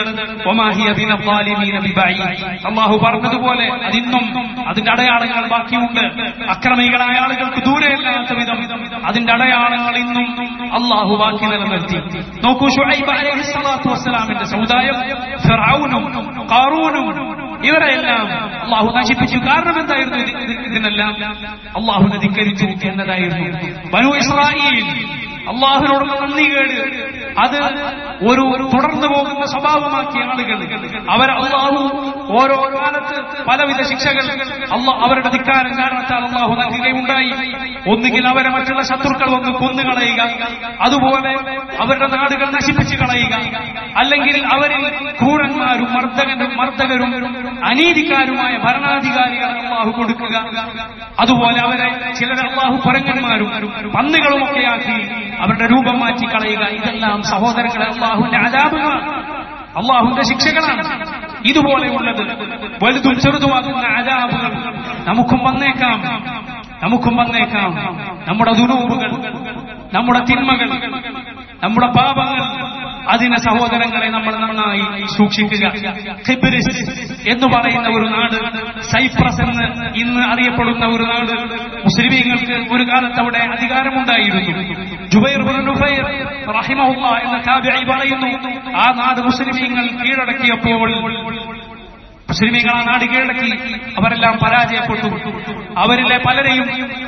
അള്ളാഹു പറഞ്ഞതുപോലെ അതിന്നും അതിന്റെ അടയാളങ്ങൾ ബാക്കിയുണ്ട്. അക്രമികളായ ആളുകൾക്ക് ദൂരെയല്ലാത്ത വിധം അതിന്റെ അടയാളങ്ങൾ ഇന്നും അള്ളാഹു ബാക്കി നിലനിർത്തി. നോക്കൂ, ശുഐബ് അലൈഹിസ്സലാത്തു വസ്സലാമിന്റെ സമുദായം ഫിർഔനും ഖാറൂനും ഇവരെല്ലാം അള്ളാഹു നശിപ്പിച്ചു. കാരണം എന്തായിരുന്നു? ഇതിനെല്ലാം അള്ളാഹുവിനെ ധിക്കരിച്ചു എന്നതായിരുന്നു. ബനൂ ഇസ്രായീൽ അള്ളാഹുവിനോടുള്ള നന്ദികേട് അത് ഒരു തുടർന്നു പോകുന്ന സ്വഭാവമാക്കിയ ആളുകൾ അവർ അള്ളാഹു ഓരോ കാലത്ത് പലവിധ ശിക്ഷകൾ അള്ളാഹ് അവരുടെ ധിക്കാരം കാരണത്താൽ അള്ളാഹു നൽകുകയുണ്ടായി. ഒന്നുകിൽ അവരെ മറ്റുള്ള ശത്രുക്കൾ വന്ന് കൊന്നുകളയുക, അതുപോലെ അവരുടെ നാടുകൾ നശിപ്പിച്ചു കളയുക, അല്ലെങ്കിൽ അവരിൽ ക്രൂരന്മാരും മർദ്ദകരും മർദ്ദകരും അനീതിക്കാരുമായ ഭരണാധികാരികളെ അള്ളാഹു കൊടുക്കുക, അതുപോലെ അവരെ ചിലരെ അള്ളാഹു പരങ്ങന്മാരും പന്നുകളുമൊക്കെയാക്കി അവരുടെ രൂപം മാറ്റി കളയുക. ഇതെല്ലാം സഹോദരങ്ങളെ അള്ളാഹുവിന്റെ അദാബുകളാണ്, അള്ളാഹുവിന്റെ ശിക്ഷകളാണ്. ഇതുപോലെയുള്ളത് വലുതും ചെറുതുമാകുന്ന അദാബുകൾ നമുക്കും വന്നേക്കാം നമുക്കും വന്നേക്കാം നമ്മുടെ ദുനൂബുകൾ, നമ്മുടെ തിന്മകൾ, നമ്മുടെ പാപങ്ങൾ, അതിനെ സഹോദരങ്ങളെ നമ്മൾ നന്നായി സൂക്ഷിക്കുക. ഖിബ്രിസ് എന്ന് പറയുന്ന ഒരു നാട്, സൈപ്രസ് എന്ന് ഇന്ന് അറിയപ്പെടുന്ന ഒരു നാട്, മുസ്ലിമീങ്ങൾക്ക് ഒരു കാലത്ത് അവിടെ അധികാരമുണ്ടായിരുന്നു. ജുബൈർ ഇബ്നു നുഫൈർ റഹിമഹുല്ലാഹ് എന്ന താബിഈ പറയുന്നു, ആ നാട് മുസ്ലിമീങ്ങൾ കീഴടക്കിയപ്പോൾ മുസ്ലിമീങ്ങൾ ആ നാട് കീഴടക്കി അവരെല്ലാം പരാജയപ്പെട്ടു. അവരിലെ പലരെയും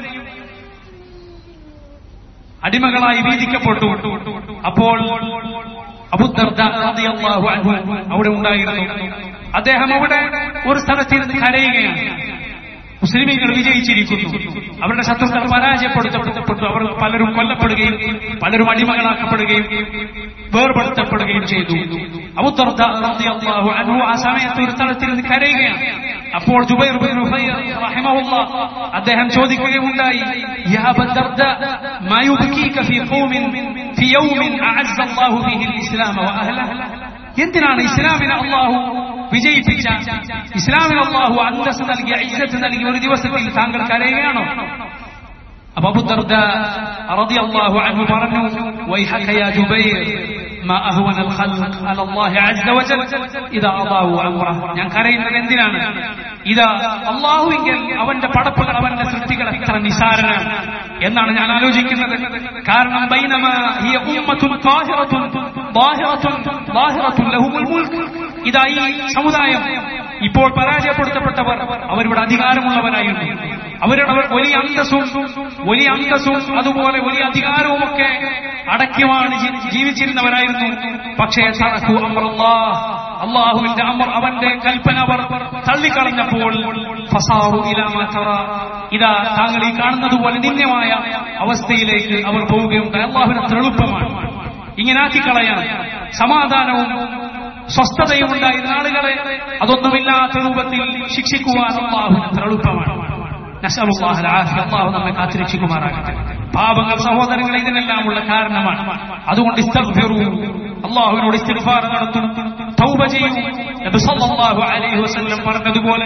അടിമകളായി വീതിക്കപ്പെട്ടു. അപ്പോൾ അബൂ ദർദാ റളിയല്ലാഹു അൻഹു അവിടെ ഉണ്ടായിരുന്നു. അദ്ദേഹം അവിടെ ഒരു സ്ഥലത്തിരുന്ന് കരയുകയാണ്. മുസ്ലിമീങ്ങൾ വിജയിച്ചിരിക്കുന്നു, അവരുടെ ശത്രുക്കൾ പരാജയപ്പെടുത്തപ്പെട്ടു, അവർ പലരും കൊല്ലപ്പെടുകയും പലരും അടിമകളാക്കപ്പെടുകയും വേർപെടുത്തപ്പെടുകയും ചെയ്തു. അബൂ ദർദാ റളിയല്ലാഹു അൻഹു ആ സമയത്ത് ഒരു സ്ഥലത്തിരുന്ന് കരയുകയാണ്. അപ്പോൾ ജുബൈർ ഇബ്നു നുഫൈർ റഹിമഹുല്ലാഹ് അദ്ദേഹം ചോദിക്കുകയുണ്ടായി, യാ അബൂ ദർദാ മാ യുബ്കീക ഫീ ഖൗമിൻ ഫീ യൗമിൻ അഅസ്സ അല്ലാഹു ഫീഹി അൽ-ഇസ്ലാമ വ അഹ്ലഹു, എന്തിനാണ് ഇസ്ലാമിനെ അല്ലാഹു വിജയിപ്പിച്ച, ഇസ്ലാമിന് അല്ലാഹു അന്തസ്സ് നൽകിയ, ഇസ്സത്ത് നൽകിയ ഒരു ദിവസത്തിൽ താങ്കൾ കരയുകയാണോ? അബൂ ദർദാ റളിയല്ലാഹു അൻഹു പറഞ്ഞു, വൈഹക യാ ജുബൈർ മാ അഹ്വന അൽ-ഖൽഖ് അല അല്ലാഹി അസ്സ വജൽ ഇദാ അദാഉ അംറഹു, ഞാൻ കരയുന്നത് എന്തിനാണ്? ഇതാ അല്ലാഹുവിൽ അവന്റെ പടപ്പുകൾ, അവന്റെ സൃഷ്ടികൾ എത്ര നിസാരനാണ് എന്നാണ് ഞാൻ ആലോചിക്കുന്നത്. കാരണം ബൈനമാ ഹിയ ഉമ്മത്തുൻ ത്വാഹിറത്തുൻ ത്വാഹിറത്തുൻ ത്വാഹിറത്തുൻ ലഹുൽ മുൽക്ക്, ഇതാ ഈ സമുദായം ഇപ്പോൾ പരാജയപ്പെടുത്തപ്പെട്ടവർ അവരുടെ അധികാരമുള്ളവരായിരുന്നു, അവരുടെ വലിയ അന്തസ്സും വലിയ അന്തസ്സും അതുപോലെ വലിയ അധികാരവുമൊക്കെ അടക്കിയാണ് ജീവിച്ചിരുന്നവരായിരുന്നു. പക്ഷേ അള്ളാഹുവിന്റെ അമർ, അവന്റെ കൽപ്പന അവർ തള്ളിക്കളഞ്ഞപ്പോൾ ഫസാറു ഇലാ മാ തറാ, ഇതാ താങ്കൾ ഈ കാണുന്നത് പോലെ നിന്ദ്യമായ അവസ്ഥയിലേക്ക് അവർ പോവുകയുണ്ടായി. അല്ലാഹുവിന് അത്ര എളുപ്പമാണ് ഇങ്ങനാക്കി കളയാൻ. സമാധാനവും സ്വസ്ഥതയും ഉണ്ടായിരുന്ന ആളുകളെ അതൊന്നുമില്ലാത്ത രൂപത്തിൽ ശിക്ഷിക്കുവാൻ അല്ലാഹുവിന് അത്ര എളുപ്പമാണ്. നസ്അലുല്ലാഹൽ ആഫിയ, അല്ലാഹു നമ്മെ കാത്തിരക്ഷിക്കുമാറാകട്ടെ. പാപങ്ങൾ സഹോദരങ്ങളെ ഇതിനെല്ലാമുള്ള കാരണമാണ്. അതുകൊണ്ട് ഇസ്തഗ്ഫിറൂ, അല്ലാഹുവിനോട് ഇസ്തിഗ്ഫാർ നടത്തൂ, തൗബ ചെയ്യൂ. നബി സല്ലല്ലാഹു അലൈഹി വസല്ലം പറഞ്ഞതുപോലെ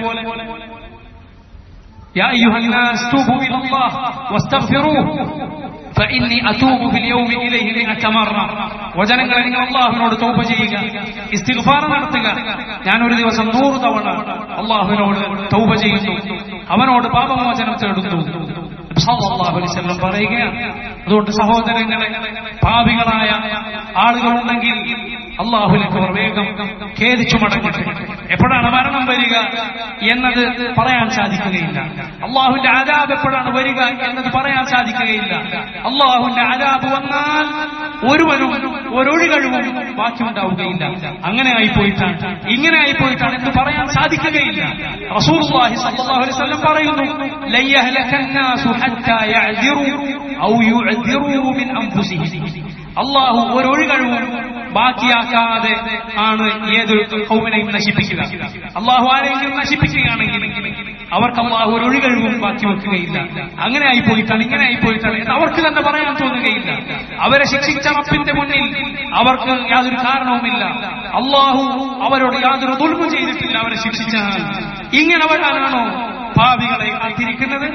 യാ അയ്യുഹന്നാസ് തൂബൂ ഇലല്ലാഹ് വസ്തഗ്ഫിറൂഹു ഫഇന്നി അതൂബു ഫിൽ യൗമി ഇലൈഹി മിഅത മറ. വചനങ്ങളെ നിങ്ങൾ അല്ലാഹുവിനോട് തൗബ ചെയ്യുക, ഇസ്തിഗ്ഫാർ നടത്തുക. ഞാൻ ഒരു ദിവസം നൂറ് തവണ അല്ലാഹുവിനോട് തൗബ ചെയ്യുന്നു, അവനോട് പാപമോചനം തേടുന്നു സല്ലല്ലാഹു അലൈഹി വസല്ലം പറയുകയാണ്. അതുകൊണ്ട് സഹോദരങ്ങളെ, പാപികളായ ആളുകളുണ്ടെങ്കിൽ അല്ലാഹുവിലേക്ക് അവർ വേഗം ഖേദിച്ചു മടങ്ങട്ടെ. എപ്പോഴാണ് മരണം വരിക എന്നത് പറയാൻ സാധിക്കുകയില്ല. അല്ലാഹുവിന്റെ അദാബ് എപ്പോഴാണ് വരിക എന്നത് പറയാൻ സാധിക്കുകയില്ല. അല്ലാഹുവിന്റെ അദാബ് വന്നാൽ ഒരുവനും ഒരൊഴികഴിവും ബാക്കിയുണ്ടാവുകയില്ല. അങ്ങനെ ആയിപ്പോയിട്ടാണ്, ഇങ്ങനെ ആയിപ്പോയിട്ടാണ് എന്ന് പറയാൻ സാധിക്കുകയില്ല. റസൂലുള്ളാഹി സ്വല്ലല്ലാഹു അലൈഹി വസല്ലം പറയുന്നു, ലൻ യഹ്ലകന്നാസു ഹത്താ യഅ്ദിറു ഔ യുഅ്ദിറു മിൻ അൻഫുസിഹിം. അല്ലാഹു ഒരൊഴികഴിവും ബാക്കിയാക്കാതെ ആണ് ഏതൊരു ഖൗമിനെയും നശിപ്പിക്കുക. അല്ലാഹു ആരെങ്കിലും നശിപ്പിക്കുകയാണെങ്കിൽ അവർക്ക് അല്ലാഹു ഒരു ഒഴികഴിവും ബാക്കി വെക്കുകയില്ല. അങ്ങനെ ആയിപ്പോയിട്ടാണ്, ഇങ്ങനെ ആയിപ്പോയിട്ടാണ് എന്ന് അവർക്ക് തന്നെ പറയാൻ തോന്നുകയില്ല. അവരെ ശിക്ഷിച്ച റബ്ബിന്റെ മുന്നിൽ അവർക്ക് യാതൊരു കാരണവുമില്ല. അല്ലാഹു അവരോട് യാതൊരു ദുൽമും ചെയ്തിട്ടില്ല. അവരെ ശിക്ഷിച്ചാൽ ഇങ്ങനെ വരാനാണോ പാപികളെ കാത്തിരിക്കുന്നത്?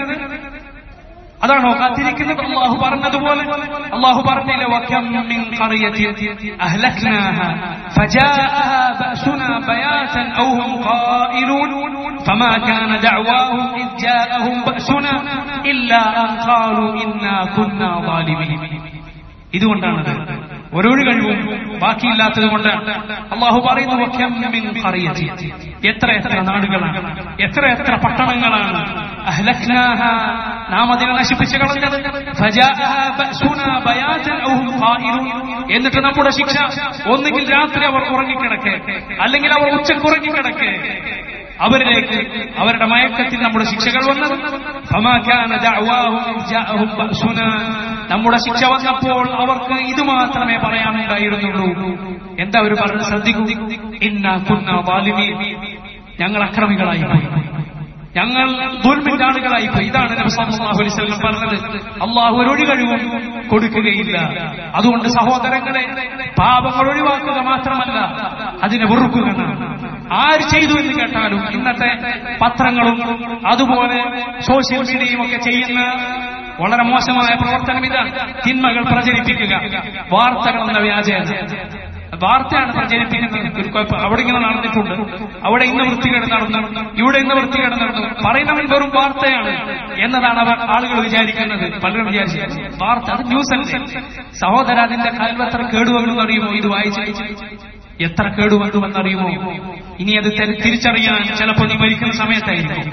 അതാണോ കാത്തിരിക്കുന്നത്? അല്ലാഹു പറഞ്ഞതുപോലെ അല്ലാഹു പറഞ്ഞില്ല, വകം മിൻ ഖറിയത്തിൻ അഹ്ലക്നാഹാ ഫജാഅഹാ ബഅസുനാ ബയാതൻ ഔ ഹും ഖായിലൂൻ ഫമാ കാന ദഅവാഹും ഇദ് ജാഅഹും ബഅസുനാ ഇല്ലാ അൻ ഖാലൂ ഇന്നാ കുന്നാ ളാലിമീൻ. ഇതുകൊണ്ടാണത്, ഒരൊരു കഴിവും ബാക്കിയില്ലാത്തത് കൊണ്ടാണ്. അല്ലാഹു പറയുന്നു, വകം മിൻ ഖറിയത്തിൻ, എത്ര എത്ര നാടുകളാണ്, എത്ര എത്ര പട്ടണങ്ങളാണ്, അഹ്ലക്നാഹാ, നാം അതിനെ നശിപ്പിച്ചു കളഞ്ഞത്, ഫജാഅഹാ ബഅസുനാ ബയാതൻ ഔ ഹും ഖായിലൂൻ, എന്നിട്ട് നമ്മുടെ ശിക്ഷ ഒന്നുകിൽ രാത്രി അവർ ഉറങ്ങിക്കിടക്കെ, അല്ലെങ്കിൽ അവർ ഉച്ചക്ക് ഉറങ്ങിക്കിടക്കെ അവരിലേക്ക് അവരുടെ മയക്കത്തിൽ നമ്മുടെ ശിക്ഷകൾ വന്നത്. ഫമാ കാന ദഅവാഹും ഇദ് ജാഅഹും ബഅസുനാ, നമ്മുടെ ശിക്ഷ വന്നപ്പോൾ അവർക്ക് ഇത് മാത്രമേ പറയാനുണ്ടായിരുന്നുള്ളൂ. എന്താ അവർ പറഞ്ഞത്? ശ്രദ്ധിക്കൂ, ഇന്നാ കുന്നാ ളാലിമീൻ, ഞങ്ങൾ അക്രമികളായി പോയി, ഞങ്ങൾ ദുൽമിന്റെ ആളുകളായി പോയി. ഇതാണ് നബി സല്ലല്ലാഹു അലൈഹി വസല്ലം പറഞ്ഞത്. അല്ലാഹു ഒരു കഴിവും കൊടുക്കുകയില്ല. അതുകൊണ്ട് സഹോദരങ്ങളെ, പാപങ്ങൾ ഒഴിവാക്കുക മാത്രമല്ല, അതിനെ വെറുക്കുക. ആര് ചെയ്തു എന്ന് കേട്ടാലും ഇന്നത്തെ പത്രങ്ങളും അതുപോലെ സോഷ്യൽ മീഡിയയും ഒക്കെ ചെയ്യുന്ന വളരെ മോശമായ പ്രവർത്തനം ഇതാണ്. തിന്മകൾ പ്രചരിപ്പിക്കുക, വാർത്തകൾ എന്ന വ്യാജേന വാർത്തയാണ് പ്രചരിപ്പിക്കുന്നത്. അവിടെ ഇങ്ങനെ നടന്നിട്ടുണ്ട്, അവിടെ ഇന്ന് വൃത്തികേട് നടന്നു, ഇവിടെ ഇന്ന് വൃത്തികേട് നടന്നു, പറയുന്നവൻ വെറും വാർത്തയാണ് എന്നതാണ് അവർ ആളുകൾ വിചാരിക്കുന്നത്. പലരും വിചാരിച്ചു വാർത്ത അത് ന്യൂസ് അല്ലേ. സഹോദര, അതിന്റെ കൽവെത്ര കേടുവെന്നറിയുമോ? ഇത് വായിച്ച് എത്ര കേടുവെന്നുവെന്നറിയുമോ? ഇനി അത് തിരിച്ചറിയാൻ ചിലപ്പോൾ നീ മരിക്കുന്ന സമയത്തായിരിക്കും.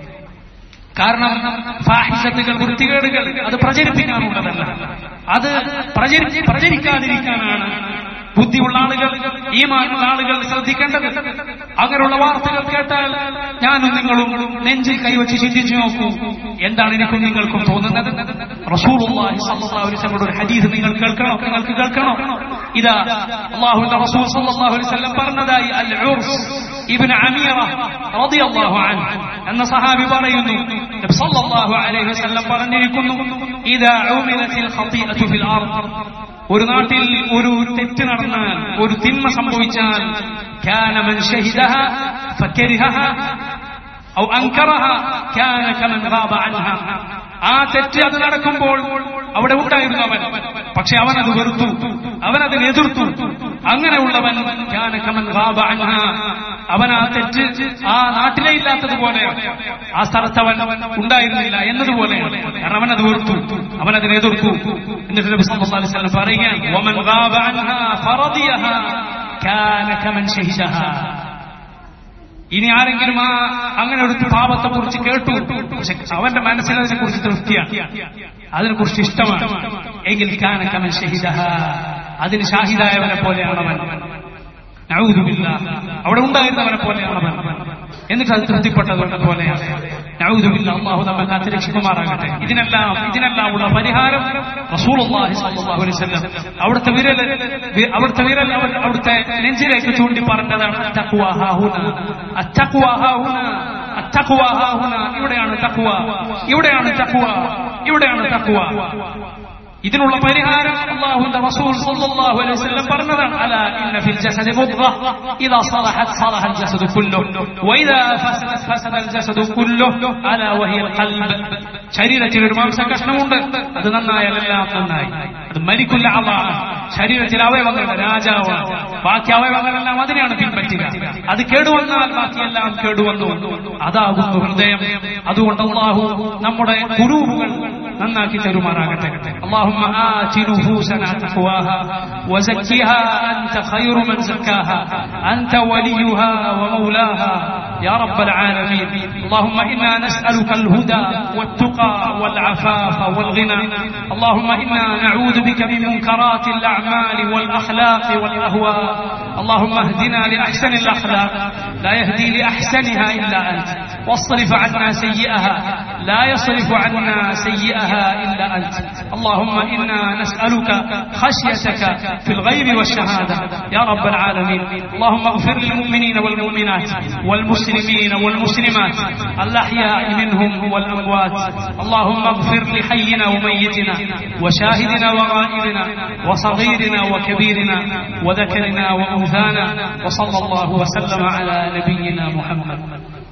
കാരണം ഫാഹിഷത്തുകൾ, വൃത്തികേടുകൾ അത് പ്രചരിപ്പിക്കാനുള്ളതല്ല, അത് പ്രചരിക്കാതിരിക്കാനാണ് ബുദ്ധിയുള്ള ആളുകൾ, ഈമാനുള്ള ആളുകൾ ശ്രദ്ധിക്കേണ്ടത്. അങ്ങനെയുള്ള വാർത്തകൾ കേട്ടാൽ ഞാനും നിങ്ങളും നെഞ്ചിൽ കൈവച്ച് ചിന്തിച്ചു നോക്കൂ, എന്താണ് എനിക്കും നിങ്ങൾക്കും തോന്നുന്നത്? റസൂലുള്ളാഹി സ്വല്ലല്ലാഹു അലൈഹി വസല്ലം ഒരു ഹദീസ് നിങ്ങൾ കേൾക്കണം, നിങ്ങൾക്ക് കേൾക്കണം. ഇതാ അല്ലാഹുവിന്റെ റസൂൽ സ്വല്ലല്ലാഹു അലൈഹി വസല്ലം പറഞ്ഞതായി അൽ ഉർസ് ഇബ്നു അമീറ റളിയല്ലാഹു അൻഹു എന്ന സഹാബി പറയുന്നു, നബി സ്വല്ലല്ലാഹു അലൈഹി വസല്ലം പറഞ്ഞിരിക്കുന്നു, ഇദാ ഉമിലത്തിൽ ഖതീഅതു ഫിൽ അർദ്, ഒരു നാട്ടിൽ ഒരു തെറ്റ് നടന്നാൽ, ഒരു തിന്മ സംഭവിച്ചാൽ, കാന മൻ ഷഹിദഹ ഫകരിഹഹ ഔ അൻകറഹ കാന കമൻ ഗാബ അൻഹ. ആ തെറ്റ് അത് നടക്കുമ്പോൾ അവിടെ ഉണ്ടായിരുന്നവൻ, പക്ഷെ അവനത് വെറുത്തു, അവനതിനെ എതിർത്തു. അങ്ങനെയുള്ളവൻ കാന കമൻ ഗാബ അൻഹ, അവൻ ആ തെറ്റ് ആ നാട്ടിലെ ഇല്ലാത്തതുപോലെ, ആ സ്ഥലത്തവൻ ഉണ്ടായിരുന്നില്ല എന്നതുപോലെയാണ്. കാരണം അവനത് വെറുത്തു, അവനതിനെ എതിർത്തു. എന്നിട്ട് നബി സല്ലല്ലാഹു അലൈഹി വസല്ലം പറയുകയാണ്, വമൻ ഗാബ അൻഹ ഫറദിയഹ കാന കമൻ ഷഹിദഹ. ഇനി ആരെങ്കിലും ആ അങ്ങനെ ഒരു പാപത്തെ കുറിച്ച് കേട്ടു, പക്ഷെ അവന്റെ മനസ്സിൽ അതിനെ കുറിച്ച് തൃപ്തിയാണ്, അതിനെ കുറിച്ച് ഇഷ്ടമാണ്, എങ്കിൽ കാന കമൻ ഷഹിദഹ, അതിന് ഷാഹിദായവനെ പോലെയാണവൻ. നഊദു ബില്ലാഹ്, അവിടെ ഉണ്ടായിരുന്നവനെ പോലെയാണവൻ. എന്നിട്ട് അത് തൃപ്തിപ്പെട്ടതുപോലെയാണ്. നഊദുബില്ല, അല്ലാഹു നമ്മെ കാത്തുരക്ഷിക്കുമാറാകട്ടെ. ഇതിനെല്ലാം ഇതിനെല്ലാം ഉള്ള പരിഹാരം റസൂലുള്ളാഹി സ്വല്ലല്ലാഹു അലൈഹി വസല്ലം അവിടുത്തെ വിരൽ അവിടുത്തെ വിരൽ അവിടുത്തെ നെഞ്ചിലേക്ക് ചൂണ്ടി പറഞ്ഞതാണ് തഖ്വ ഹാഹുന, അത്തഖ്വ ഹാഹുന, അത്തഖ്വ ഹാഹുന. ഇവിടെയാണ് തഖ്വ, ഇവിടെയാണ് തഖ്വ, ഇവിടെയാണ് തഖ്വ. ഇതിനുള്ള പരിഹാരം അല്ലാഹുവിന്റെ റസൂൽ സ്വല്ലല്ലാഹു അലൈഹി വസല്ലം പറഞ്ഞതാണ്. അലാ ഇന്ന ഫിൽ ജസദി മുദ്ഗ ഇദാ സലഹത് സലഹ അൽ ജസദു കുല്ലുഹു വഇദാ ഫസദത് ഫസദ അൽ ജസദു കുല്ലുഹു അലാ വഹിയ അൽ ഖൽബ്. ശരീരത്തിൽ ഒരു മാംസകഷ്ണമുണ്ട്, അത് നന്നായാൽ എല്ലാം നന്നായി. അത് മലിക്കുൽ അഅ്ളാ, ശരീരത്തിലെ അവയവങ്ങളുടെ രാജാവാണ്. ബാക്കി അവയവങ്ങളെല്ലാം അതിനെയാണ് പിൻപറ്റുക. അത് കേടുവന്നാൽ ബാക്കിയെല്ലാം കേടുവന്നു. അതാകുന്നു ഹൃദയം. അതുകൊണ്ട് അല്ലാഹു നമ്മുടെ ഖുലൂബുകൾ നന്നാക്കി തരുമാറാകട്ടെ. اللهم آت نفوسنا تقواها وزكها أنت خير من زكاها أنت وليها ومولاها يا رب العالمين. اللهم إنا نسألك الهدى والتقى والعفاف والغنى. اللهم إنا نعوذ بك من منكرات الأعمال والأخلاق والأهواء. اللهم اهدنا لأحسن الأخلاق لا يهدي لأحسنها إلا أنت، واصرف عنا سيئها لا يصرف عنا سيئها إلا أنت. اللهم إنا نسألك خشيتك في الغيب والشهادة يا رب العالمين. اللهم اغفر للمؤمنين والمؤمنات والمسلمين والمسلمات الأحياء منهم والأموات. اللهم اغفر لحينا وميتنا وشاهدنا وغائبنا وصغيرنا وكبيرنا وذكرنا وأنثانا. وصلى الله وسلم على نبينا محمد.